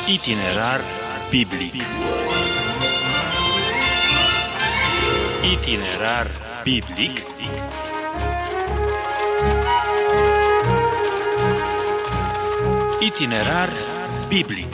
Itinerar biblic. Itinerar biblic. Itinerar biblic.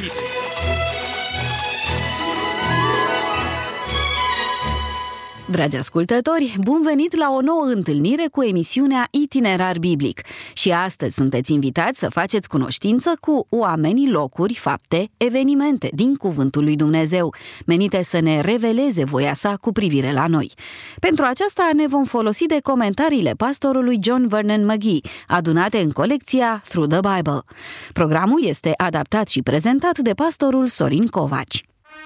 Dragi ascultători, bun venit la o nouă întâlnire cu emisiunea Itinerar Biblic. Și astăzi sunteți invitați să faceți cunoștință cu oamenii, locuri, fapte, evenimente din Cuvântul lui Dumnezeu, menite să ne reveleze voia sa cu privire la noi. Pentru aceasta ne vom folosi de comentariile pastorului John Vernon McGee, adunate în colecția Through the Bible. Programul este adaptat și prezentat de pastorul Sorin Covaci.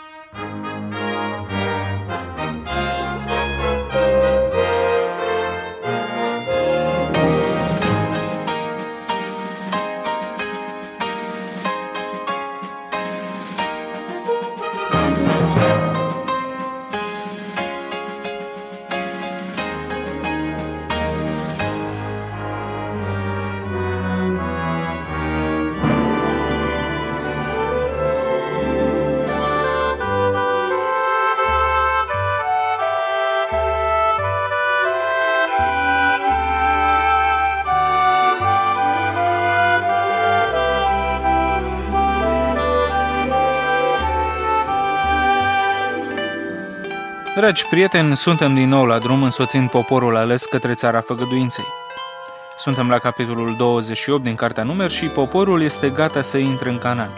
Dragi prieteni, suntem din nou la drum însoțind poporul ales către țara făgăduinței. Suntem la capitolul 28 din Cartea Numeri și poporul este gata să intre în Canaan.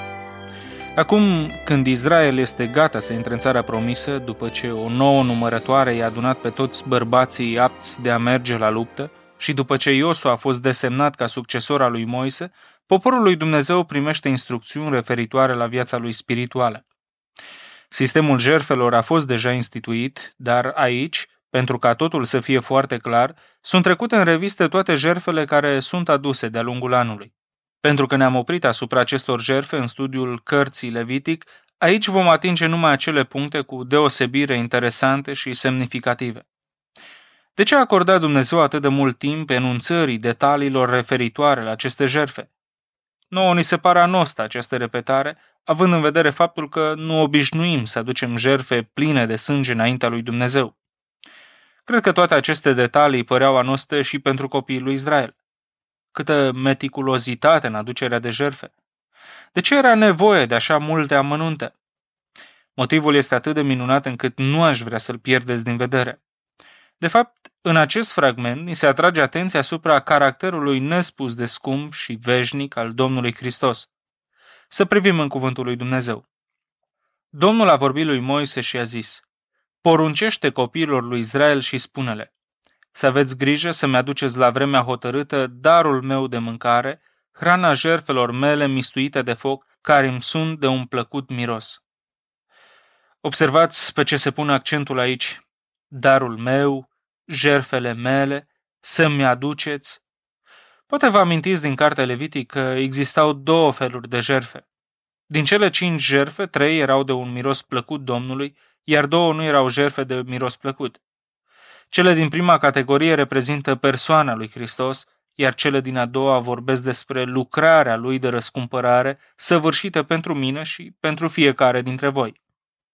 Acum, când Israel este gata să intre în țara promisă, după ce o nouă numărătoare i-a adunat pe toți bărbații apți de a merge la luptă și după ce Iosua a fost desemnat ca succesor al lui Moise, poporul lui Dumnezeu primește instrucțiuni referitoare la viața lui spirituală. Sistemul jertfelor a fost deja instituit, dar aici, pentru ca totul să fie foarte clar, sunt trecute în revistă toate jertfele care sunt aduse de-a lungul anului. Pentru că ne-am oprit asupra acestor jertfe în studiul cărții Levitic, aici vom atinge numai acele puncte cu deosebire interesante și semnificative. De ce a acordat Dumnezeu atât de mult timp enunțării detaliilor referitoare la aceste jertfe? Nouă ni se pare anostă această repetare, având în vedere faptul că nu obișnuim să aducem jertfe pline de sânge înaintea lui Dumnezeu. Cred că toate aceste detalii păreau anoste și pentru copiii lui Israel. Câtă meticulozitate în aducerea de jertfe! De ce era nevoie de așa multe amănunte? Motivul este atât de minunat încât nu aș vrea să-l pierdeți din vedere. De fapt, în acest fragment ni se atrage atenția asupra caracterului nespus de scump și veșnic al Domnului Hristos. Să privim în cuvântul lui Dumnezeu. Domnul a vorbit lui Moise și a zis: poruncește copiilor lui Israel și spune-le: să aveți grijă să-mi aduceți la vremea hotărâtă darul meu de mâncare, hrana jertfelor mele mistuite de foc, care îmi sunt de un plăcut miros. Observați pe ce se pune accentul aici: darul meu, jertfele mele, să-mi aduceți. Poate vă amintiți din Cartea Levitic că existau două feluri de jertfe. Din cele 5 jertfe, 3 erau de un miros plăcut Domnului, iar 2 nu erau jertfe de miros plăcut. Cele din prima categorie reprezintă persoana lui Hristos, iar cele din a doua vorbesc despre lucrarea lui de răscumpărare, săvârșită pentru mine și pentru fiecare dintre voi.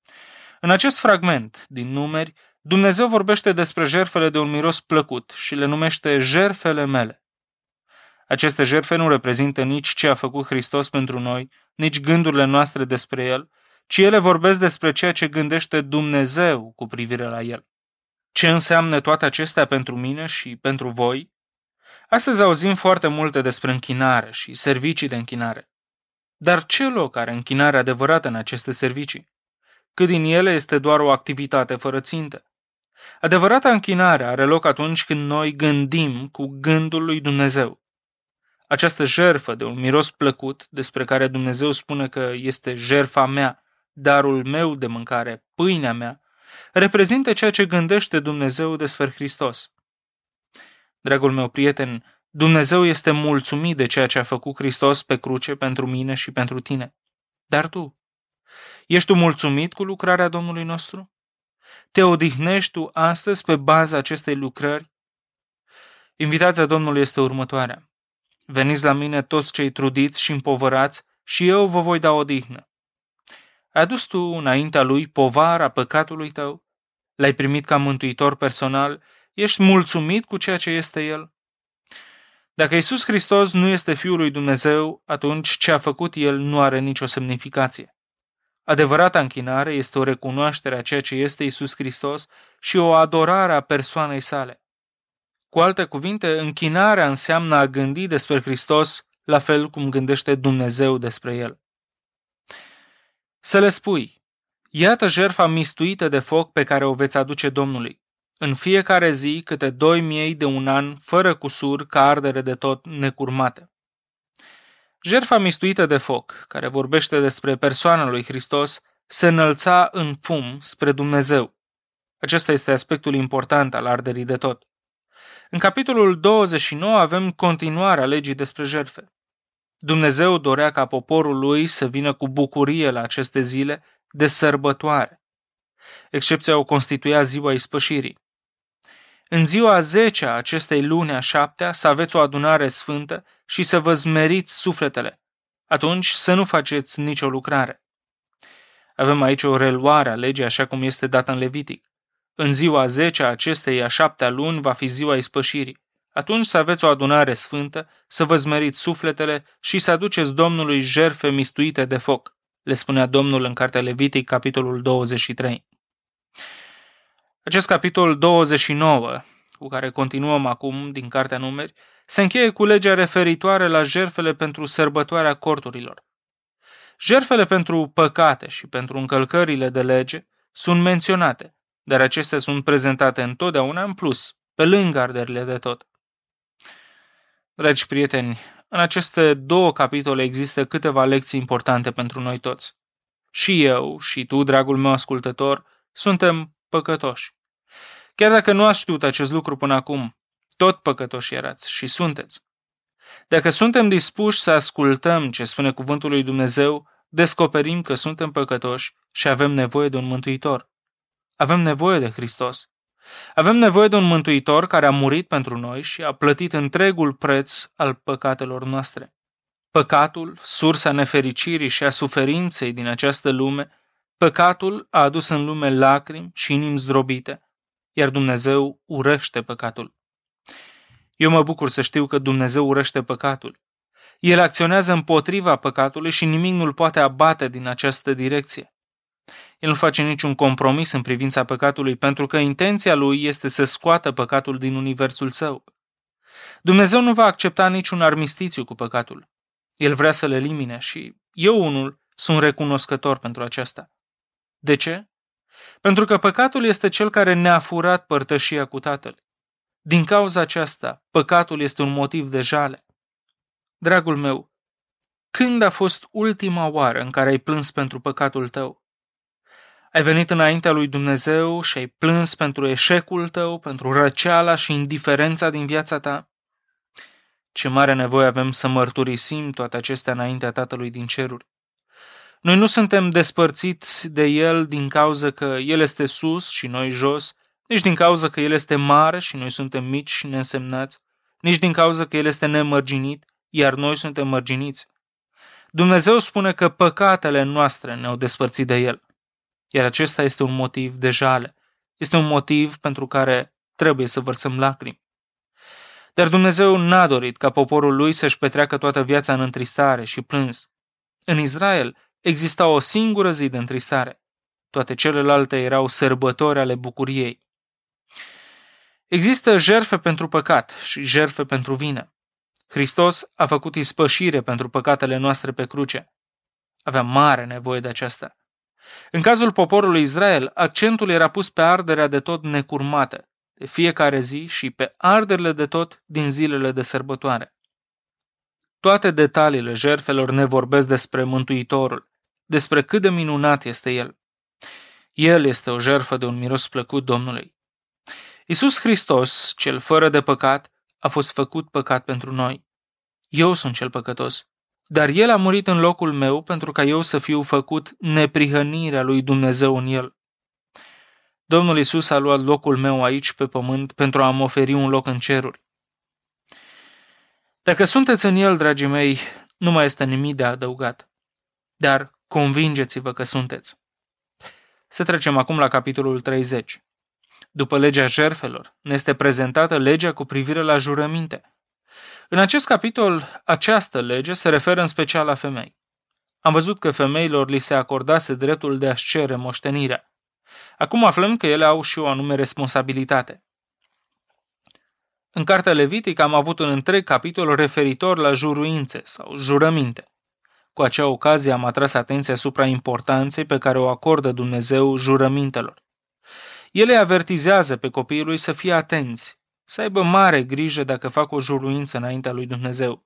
În acest fragment din Numeri, Dumnezeu vorbește despre jertfele de un miros plăcut și le numește jertfele mele. Aceste jertfe nu reprezintă nici ce a făcut Hristos pentru noi, nici gândurile noastre despre El, ci ele vorbesc despre ceea ce gândește Dumnezeu cu privire la El. Ce înseamnă toate acestea pentru mine și pentru voi? Astăzi auzim foarte multe despre închinare și servicii de închinare. Dar ce loc are închinarea adevărată în aceste servicii? Cât din ele este doar o activitate fără țintă? Adevărata închinare are loc atunci când noi gândim cu gândul lui Dumnezeu. Această jertfă de un miros plăcut, despre care Dumnezeu spune că este jertfa mea, darul meu de mâncare, pâinea mea, reprezintă ceea ce gândește Dumnezeu despre Hristos. Dragul meu prieten, Dumnezeu este mulțumit de ceea ce a făcut Hristos pe cruce pentru mine și pentru tine. Dar tu, ești tu mulțumit cu lucrarea Domnului nostru? Te odihnești tu astăzi pe baza acestei lucrări? Invitația Domnului este următoarea: veniți la mine toți cei trudiți și împovărați și eu vă voi da odihnă. Ai adus tu înaintea lui povara păcatului tău? L-ai primit ca mântuitor personal? Ești mulțumit cu ceea ce este el? Dacă Iisus Hristos nu este Fiul lui Dumnezeu, atunci ce a făcut El nu are nicio semnificație. Adevărata închinare este o recunoaștere a ceea ce este Iisus Hristos și o adorare a persoanei sale. Cu alte cuvinte, închinarea înseamnă a gândi despre Hristos la fel cum gândește Dumnezeu despre El. Să le spui, iată jertfa mistuită de foc pe care o veți aduce Domnului. În fiecare zi câte 2 miei de un an, fără cusur, ca ardere de tot necurmate. Jertfa mistuită de foc, care vorbește despre persoana lui Hristos, se înălța în fum spre Dumnezeu. Acesta este aspectul important al arderii de tot. În capitolul 29 avem continuarea legii despre jertfe. Dumnezeu dorea ca poporul lui să vină cu bucurie la aceste zile de sărbătoare. Excepția o constituia ziua ispășirii. În ziua 10-a acestei luni a 7-a să aveți o adunare sfântă și să vă zmeriți sufletele. Atunci să nu faceți nicio lucrare. Avem aici o reluare a legii așa cum este dată în Levitic. În ziua 10-a acestei a 7-a luni va fi ziua ispășirii. Atunci să aveți o adunare sfântă, să vă zmeriți sufletele și să aduceți Domnului jertfe mistuite de foc, le spunea Domnul în cartea Levitic, capitolul 23. Acest capitol 29, cu care continuăm acum din cartea Numeri, se încheie cu legea referitoare la jertfele pentru sărbătoarea corturilor. Jertfele pentru păcate și pentru încălcările de lege sunt menționate, dar acestea sunt prezentate întotdeauna în plus, pe lângă arderile de tot. Dragi prieteni, în aceste 2 capitole există câteva lecții importante pentru noi toți. Și eu, și tu, dragul meu ascultător, suntem păcătoși. Chiar dacă nu ați știut acest lucru până acum, tot păcătoși erați și sunteți. Dacă suntem dispuși să ascultăm ce spune cuvântul lui Dumnezeu, descoperim că suntem păcătoși și avem nevoie de un mântuitor. Avem nevoie de Hristos. Avem nevoie de un mântuitor care a murit pentru noi și a plătit întregul preț al păcatelor noastre. Păcatul, sursa nefericirii și a suferinței din această lume, păcatul a adus în lume lacrimi și inimi zdrobite, iar Dumnezeu urăște păcatul. Eu mă bucur să știu că Dumnezeu urăște păcatul. El acționează împotriva păcatului și nimic nu-l poate abate din această direcție. El nu face niciun compromis în privința păcatului pentru că intenția lui este să scoată păcatul din universul său. Dumnezeu nu va accepta niciun armistițiu cu păcatul. El vrea să le elimine și eu unul sunt recunoscător pentru aceasta. De ce? Pentru că păcatul este cel care ne-a furat părtășia cu Tatăl. Din cauza aceasta, păcatul este un motiv de jale. Dragul meu, când a fost ultima oară în care ai plâns pentru păcatul tău? Ai venit înaintea lui Dumnezeu și ai plâns pentru eșecul tău, pentru răceala și indiferența din viața ta? Ce mare nevoie avem să mărturisim toate acestea înaintea Tatălui din ceruri. Noi nu suntem despărțiți de El din cauza că El este sus și noi jos, nici din cauza că El este mare și noi suntem mici și neînsemnați, nici din cauza că El este nemărginit, iar noi suntem mărginiți. Dumnezeu spune că păcatele noastre ne-au despărțit de El, iar acesta este un motiv de jale. Este un motiv pentru care trebuie să vărsăm lacrimi. Dar Dumnezeu n-a dorit ca poporul lui să-și petreacă toată viața în întristare și plâns. În Israel exista o singură zi de întristare. Toate celelalte erau sărbători ale bucuriei. Există jertfe pentru păcat și jertfe pentru vină. Hristos a făcut ispășire pentru păcatele noastre pe cruce. Avea mare nevoie de aceasta. În cazul poporului Israel, accentul era pus pe arderea de tot necurmată, de fiecare zi și pe arderile de tot din zilele de sărbătoare. Toate detaliile jertfelor ne vorbesc despre Mântuitorul, despre cât de minunat este El. El este o jertfă de un miros plăcut Domnului. Iisus Hristos, cel fără de păcat, a fost făcut păcat pentru noi. Eu sunt cel păcătos, dar El a murit în locul meu pentru ca eu să fiu făcut neprihănirea lui Dumnezeu în El. Domnul Iisus a luat locul meu aici pe pământ pentru a-mi oferi un loc în ceruri. Dacă sunteți în El, dragii mei, nu mai este nimic de adăugat. Dar convingeți-vă că sunteți. Să trecem acum la capitolul 30. După legea jertfelor, ne este prezentată legea cu privire la jurăminte. În acest capitol, această lege se referă în special la femei. Am văzut că femeilor li se acordase dreptul de a-și cere moștenirea. Acum aflăm că ele au și o anume responsabilitate. În cartea Levitic am avut un întreg capitol referitor la juruințe sau jurăminte. Cu acea ocazie am atras atenția asupra importanței pe care o acordă Dumnezeu jurămintelor. Ele avertizează pe copiii lui să fie atenți, să aibă mare grijă dacă fac o juruință înaintea lui Dumnezeu.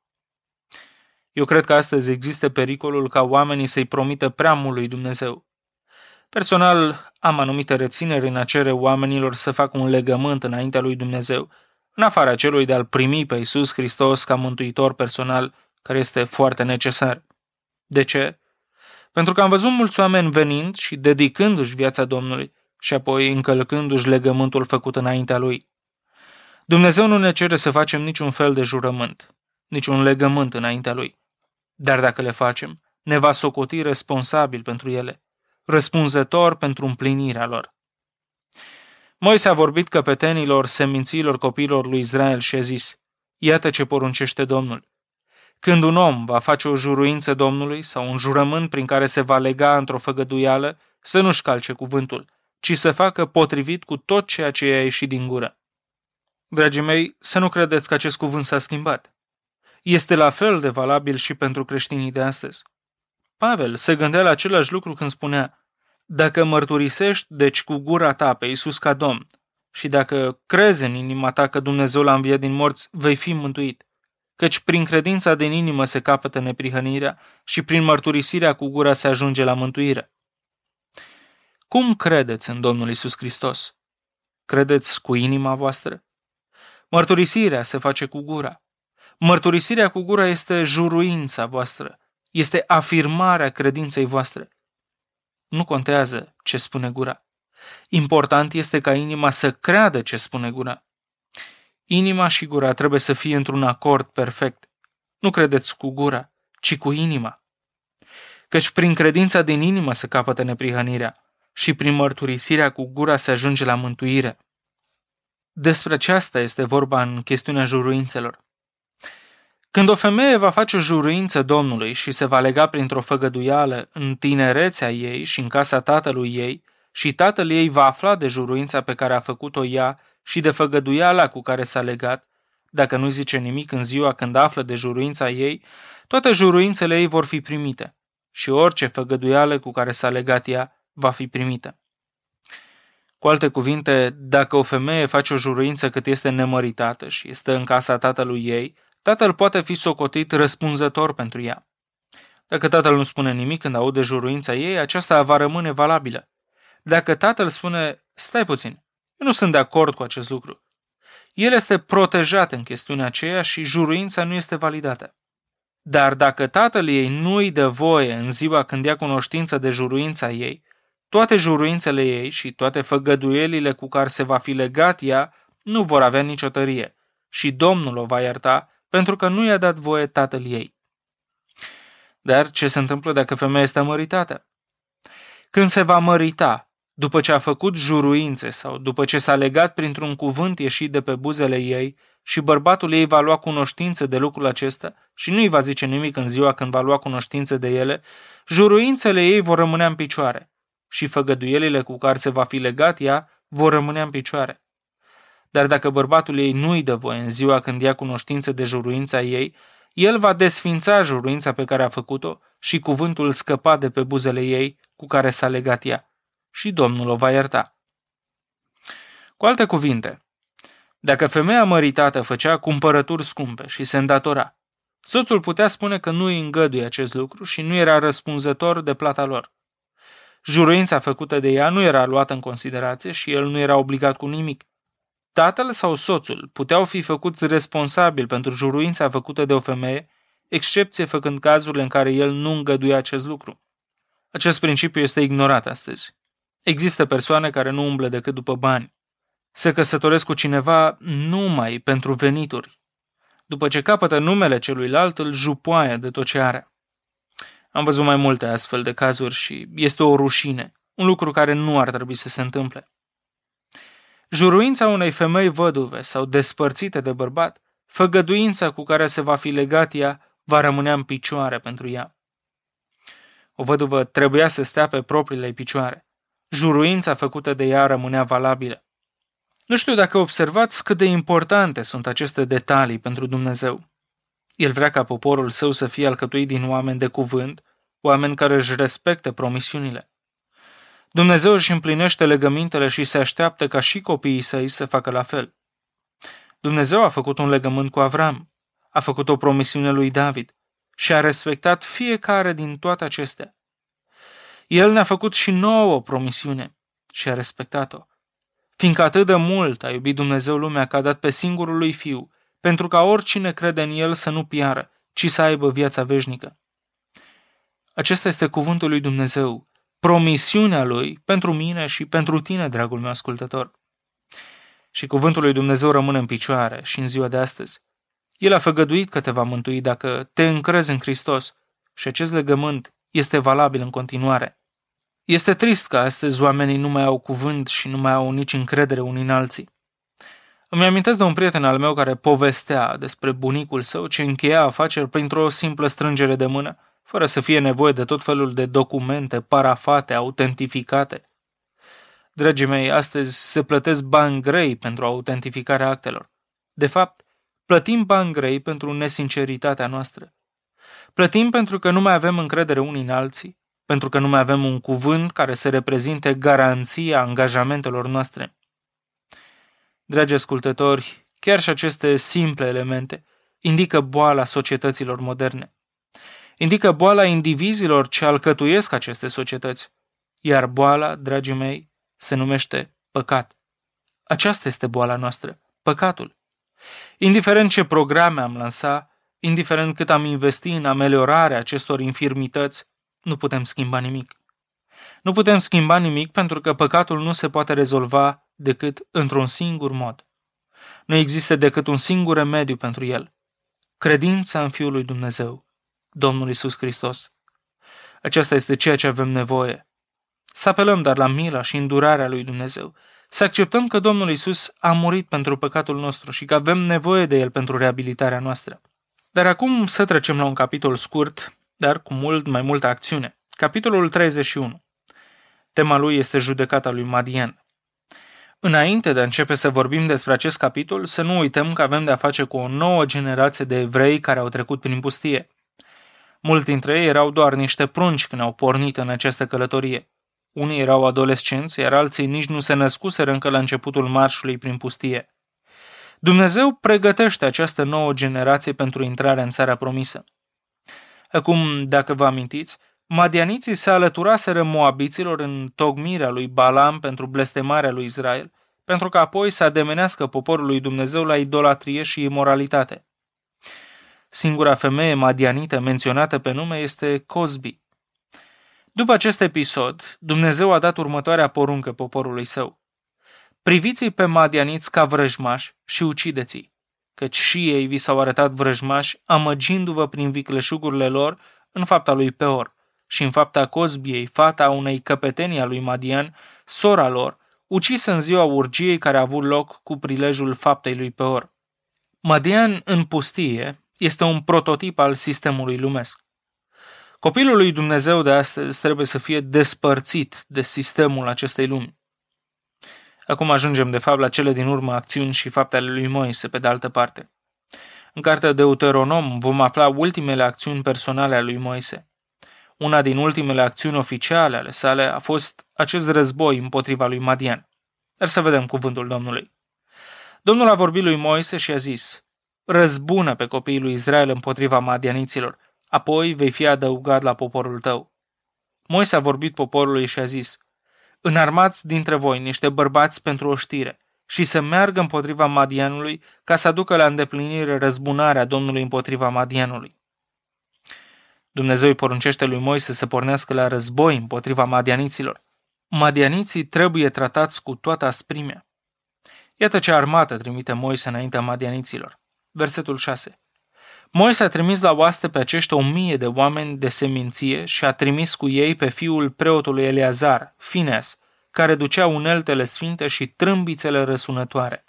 Eu cred că astăzi există pericolul ca oamenii să-i promită prea mult lui Dumnezeu. Personal, am anumite rețineri în a cere oamenilor să facă un legământ înaintea lui Dumnezeu, în afara celui de a-L primi pe Iisus Hristos ca mântuitor personal, care este foarte necesar. De ce? Pentru că am văzut mulți oameni venind și dedicându-și viața Domnului și apoi încălcându-și legământul făcut înaintea Lui. Dumnezeu nu ne cere să facem niciun fel de jurământ, niciun legământ înaintea Lui. Dar dacă le facem, ne va socoti responsabil pentru ele, răspunzător pentru împlinirea lor. Moise a vorbit căpetenilor, semințiilor copiilor lui Israel și a zis: iată ce poruncește Domnul. Când un om va face o juruință Domnului sau un jurământ prin care se va lega într-o făgăduială, să nu-și calce cuvântul, ci să facă potrivit cu tot ceea ce i-a ieșit din gură. Dragii mei, să nu credeți că acest cuvânt s-a schimbat. Este la fel de valabil și pentru creștinii de astăzi. Pavel se gândea la același lucru când spunea: dacă mărturisești, deci cu gura ta pe Iisus ca Domn, și dacă crezi în inima ta că Dumnezeu l-a înviat din morți, vei fi mântuit. Căci prin credința din inimă se capătă neprihănirea și prin mărturisirea cu gura se ajunge la mântuire. Cum credeți în Domnul Iisus Hristos? Credeți cu inima voastră? Mărturisirea se face cu gura. Mărturisirea cu gura este juruința voastră, este afirmarea credinței voastre. Nu contează ce spune gura. Important este ca inima să creadă ce spune gura. Inima și gura trebuie să fie într-un acord perfect. Nu credeți cu gura, ci cu inima. Căci prin credința din inimă se capătă neprihănirea și prin mărturisirea cu gura se ajunge la mântuire. Despre aceasta este vorba în chestiunea juruințelor. Când o femeie va face o juruință Domnului și se va lega printr-o făgăduială în tinerețea ei și în casa tatălui ei, și tatăl ei va afla de juruința pe care a făcut-o ea și de făgăduiala cu care s-a legat, dacă nu zice nimic în ziua când află de juruința ei, toate juruințele ei vor fi primite și orice făgăduială cu care s-a legat ea va fi primită. Cu alte cuvinte, dacă o femeie face o juruință cât este nemăritată și este în casa tatălui ei, tatăl poate fi socotit răspunzător pentru ea. Dacă tatăl nu spune nimic când aude juruința ei, aceasta va rămâne valabilă. Dacă tatăl spune: stai puțin, eu nu sunt de acord cu acest lucru, el este protejat în chestiunea aceea și juruința nu este validată. Dar dacă tatăl ei nu îi dă voie în ziua când ia cunoștință de juruința ei, toate juruințele ei și toate făgăduielile cu care se va fi legat ea nu vor avea nicio tărie și Domnul o va ierta pentru că nu i-a dat voie tatăl ei. Dar ce se întâmplă dacă femeia este măritată? Când se va mărita, după ce a făcut juruințe sau după ce s-a legat printr-un cuvânt ieșit de pe buzele ei și bărbatul ei va lua cunoștință de lucrul acesta și nu îi va zice nimic în ziua când va lua cunoștință de ele, juruințele ei vor rămâne în picioare și făgăduielile cu care se va fi legat ea vor rămâne în picioare. Dar dacă bărbatul ei nu îi dă voie în ziua când ia cunoștință de juruința ei, el va desfința juruința pe care a făcut-o și cuvântul scăpa de pe buzele ei cu care s-a legat ea și Domnul o va ierta. Cu alte cuvinte, dacă femeia măritată făcea cumpărături scumpe și se îndatora, soțul putea spune că nu îi îngăduie acest lucru și nu era răspunzător de plata lor. Juruința făcută de ea nu era luată în considerație și el nu era obligat cu nimic. Tatăl sau soțul puteau fi făcuți responsabili pentru juruința făcută de o femeie, excepție făcând cazurile în care el nu îngăduia acest lucru. Acest principiu este ignorat astăzi. Există persoane care nu umblă decât după bani. Se căsătoresc cu cineva numai pentru venituri. După ce capătă numele celuilalt, îl jupoaie de tot ce are. Am văzut mai multe astfel de cazuri și este o rușine, un lucru care nu ar trebui să se întâmple. Juruința unei femei văduve sau despărțite de bărbat, făgăduința cu care se va fi legat ea, va rămâne în picioare pentru ea. O văduvă trebuia să stea pe propriile picioare. Juruința făcută de ea rămânea valabilă. Nu știu dacă observați cât de importante sunt aceste detalii pentru Dumnezeu. El vrea ca poporul său să fie alcătuit din oameni de cuvânt, oameni care își respectă promisiunile. Dumnezeu își împlinește legămintele și se așteaptă ca și copiii săi să facă la fel. Dumnezeu a făcut un legământ cu Avram, a făcut o promisiune lui David și a respectat fiecare din toate acestea. El ne-a făcut și nouă o promisiune și a respectat-o. Fiindcă atât de mult a iubit Dumnezeu lumea că a dat pe singurul lui Fiu, pentru ca oricine crede în El să nu piară, ci să aibă viața veșnică. Acesta este cuvântul lui Dumnezeu, promisiunea Lui pentru mine și pentru tine, dragul meu ascultător. Și cuvântul lui Dumnezeu rămâne în picioare și în ziua de astăzi. El a făgăduit că te va mântui dacă te încrezi în Hristos și acest legământ este valabil în continuare. Este trist că astăzi oamenii nu mai au cuvânt și nu mai au nici încredere unii în alții. Îmi amintesc de un prieten al meu care povestea despre bunicul său ce încheia afaceri printr-o simplă strângere de mână, fără să fie nevoie de tot felul de documente parafate, autentificate. Dragii mei, astăzi se plătesc bani grei pentru autentificarea actelor. De fapt, plătim bani grei pentru nesinceritatea noastră. Plătim pentru că nu mai avem încredere unii în alții, pentru că nu mai avem un cuvânt care să reprezinte garanția angajamentelor noastre. Dragi ascultători, chiar și aceste simple elemente indică boala societăților moderne. Indică boala indivizilor ce alcătuiesc aceste societăți, iar boala, dragii mei, se numește păcat. Aceasta este boala noastră, păcatul. Indiferent ce programe am lansat, indiferent cât am investit în ameliorarea acestor infirmități, nu putem schimba nimic. Nu putem schimba nimic pentru că păcatul nu se poate rezolva decât într-un singur mod. Nu există decât un singur remediu pentru el. Credința în Fiul lui Dumnezeu, Domnul Iisus Hristos. Aceasta este ceea ce avem nevoie. Să apelăm dar la mila și îndurarea lui Dumnezeu. Să acceptăm că Domnul Iisus a murit pentru păcatul nostru și că avem nevoie de El pentru reabilitarea noastră. Dar acum să trecem la un capitol scurt, dar cu mult mai multă acțiune. Capitolul 31. Tema lui este judecata lui Madian. Înainte de a începe să vorbim despre acest capitol, să nu uităm că avem de a face cu o nouă generație de evrei care au trecut prin pustie. Mulți dintre ei erau doar niște prunci când au pornit în această călătorie. Unii erau adolescenți, iar alții nici nu se născuseră încă la începutul marșului prin pustie. Dumnezeu pregătește această nouă generație pentru intrarea în țara promisă. Acum, dacă vă amintiți, madianiții se alăturaseră moabiților în tocmirea lui Balaam pentru blestemarea lui Israel, pentru că apoi să ademenească poporul lui Dumnezeu la idolatrie și imoralitate. Singura femeie madianită menționată pe nume este Cozbi. După acest episod, Dumnezeu a dat următoarea poruncă poporului său. Priviți-i pe madianiți ca vrăjmași și ucideți-i, căci și ei vi s-au arătat vrăjmași, amăgindu-vă prin vicleșugurile lor în fapta lui Peor și în fapta Cozbiei, fata unei căpetenii a lui Madian, sora lor, ucisă în ziua urgiei care a avut loc cu prilejul faptei lui Peor. Madian în pustie este un prototip al sistemului lumesc. Copilul lui Dumnezeu de astăzi trebuie să fie despărțit de sistemul acestei lumi. Acum ajungem de fapt la cele din urmă acțiuni și fapte ale lui Moise pe de altă parte. În cartea Deuteronom vom afla ultimele acțiuni personale ale lui Moise. Una din ultimele acțiuni oficiale ale sale a fost acest război împotriva lui Madian. Dar să vedem cuvântul Domnului. Domnul a vorbit lui Moise și a zis: răzbună pe copiii lui Israel împotriva madianiților, apoi vei fi adăugat la poporul tău. Moise a vorbit poporului și a zis: înarmați dintre voi niște bărbați pentru o știre și să meargă împotriva Madianului ca să aducă la îndeplinire răzbunarea Domnului împotriva Madianului. Dumnezeu îi poruncește lui Moise să pornească la război împotriva madianiților. Madianiții trebuie tratați cu toată asprimea. Iată ce armată trimite Moise înaintea madianiților. Versetul 6. Moise a trimis la oaste pe acești 1000 de oameni de seminție și a trimis cu ei pe fiul preotului Eleazar, Fineas, care ducea uneltele sfinte și trâmbițele răsunătoare.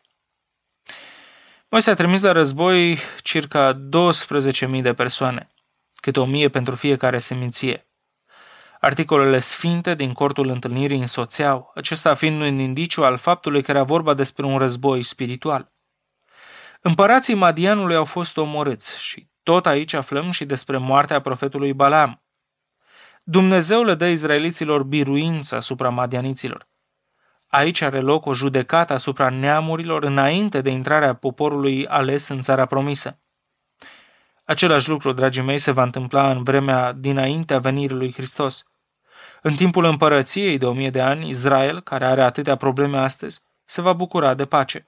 Moise a trimis la război circa 12.000 de persoane, câte 1000 pentru fiecare seminție. Articolele sfinte din cortul întâlnirii însoțeau, acesta fiind un indiciu al faptului că era vorba despre un război spiritual. Împărații Madianului au fost omorâți și tot aici aflăm și despre moartea profetului Balaam. Dumnezeu le dă izraeliților biruință asupra madianiților. Aici are loc o judecată asupra neamurilor înainte de intrarea poporului ales în țara promisă. Același lucru, dragii mei, se va întâmpla în vremea dinaintea venirii lui Hristos. În timpul împărăției de 1000 de ani, Israel, care are atâtea probleme astăzi, se va bucura de pace.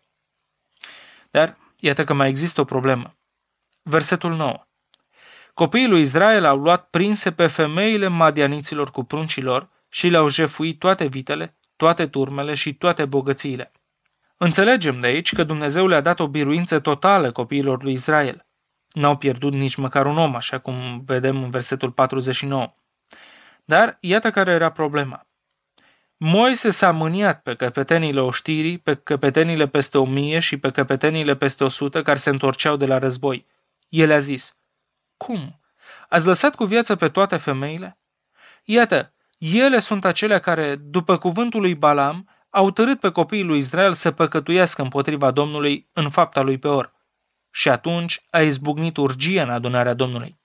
Dar iată că mai există o problemă. Versetul 9. Copiii lui Israel au luat prinse pe femeile madianiților cu pruncilor și le-au jefuit toate vitele, toate turmele și toate bogățiile. Înțelegem de aici că Dumnezeu le-a dat o biruință totală copiilor lui Israel. N-au pierdut nici măcar un om, așa cum vedem în versetul 49. Dar iată care era problema. Moise s-a mâniat pe căpetenile oștirii, pe căpetenile peste 1000 și pe căpetenile peste 100 care se întorceau de la război. El a zis: Cum? Ați lăsat cu viață pe toate femeile? Iată, ele sunt acelea care, după cuvântul lui Balaam, au târât pe copiii lui Israel să păcătuiască împotriva Domnului în fapta lui Peor. Și atunci a izbucnit urgie în adunarea Domnului.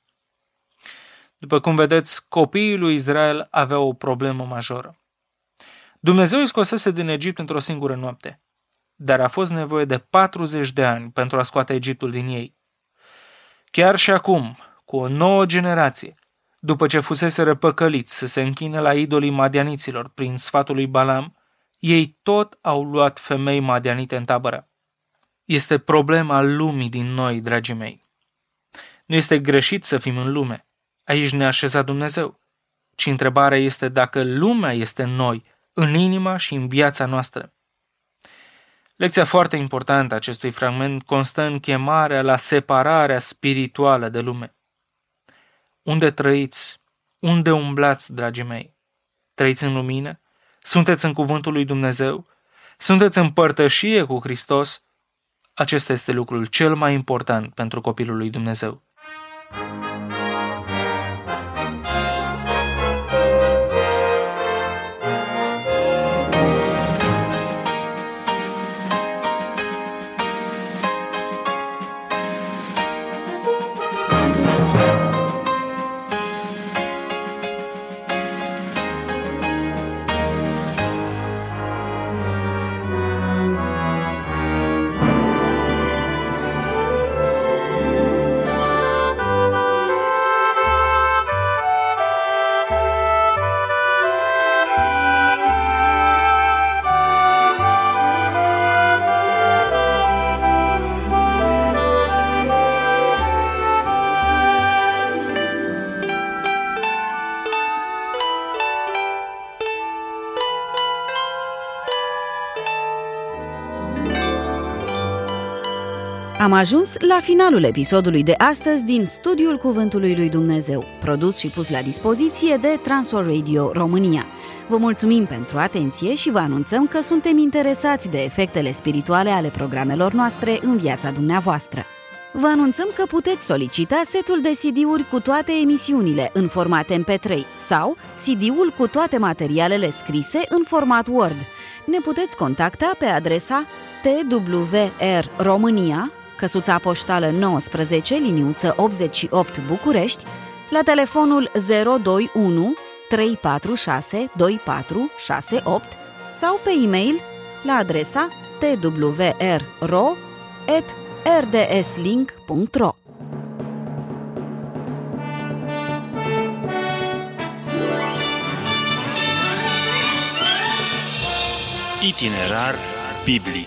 După cum vedeți, copiii lui Israel aveau o problemă majoră. Dumnezeu îi scosese din Egipt într-o singură noapte, dar a fost nevoie de 40 de ani pentru a scoate Egiptul din ei. Chiar și acum, cu o nouă generație, după ce fuseseră păcăliți să se închine la idolii madianiților prin sfatul lui Balaam, ei tot au luat femei madianite în tabără. Este problema lumii din noi, dragii mei. Nu este greșit să fim în lume. Aici ne-a așezat Dumnezeu. Ci întrebarea este dacă lumea este în noi, în inima și în viața noastră. Lecția foarte importantă a acestui fragment constă în chemarea la separarea spirituală de lume. Unde trăiți? Unde umblați, dragii mei? Trăiți în lumină? Sunteți în cuvântul lui Dumnezeu? Sunteți în părtășie cu Hristos? Acesta este lucrul cel mai important pentru copilul lui Dumnezeu. Am ajuns la finalul episodului de astăzi din Studiul Cuvântului lui Dumnezeu, produs și pus la dispoziție de Transworld Radio România. Vă mulțumim pentru atenție și vă anunțăm că suntem interesați de efectele spirituale ale programelor noastre în viața dumneavoastră. Vă anunțăm că puteți solicita setul de CD-uri cu toate emisiunile în format MP3 sau CD-ul cu toate materialele scrise în format Word. Ne puteți contacta pe adresa TWR România, căsuța poștală 19, liniuță 88 București, la telefonul 021 346 2468 sau pe e-mail la adresa twrro@rdslink.ro. Itinerar biblic.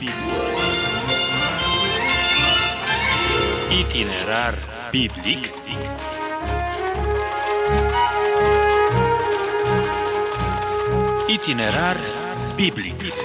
Itinerar biblic. Itinerar biblic.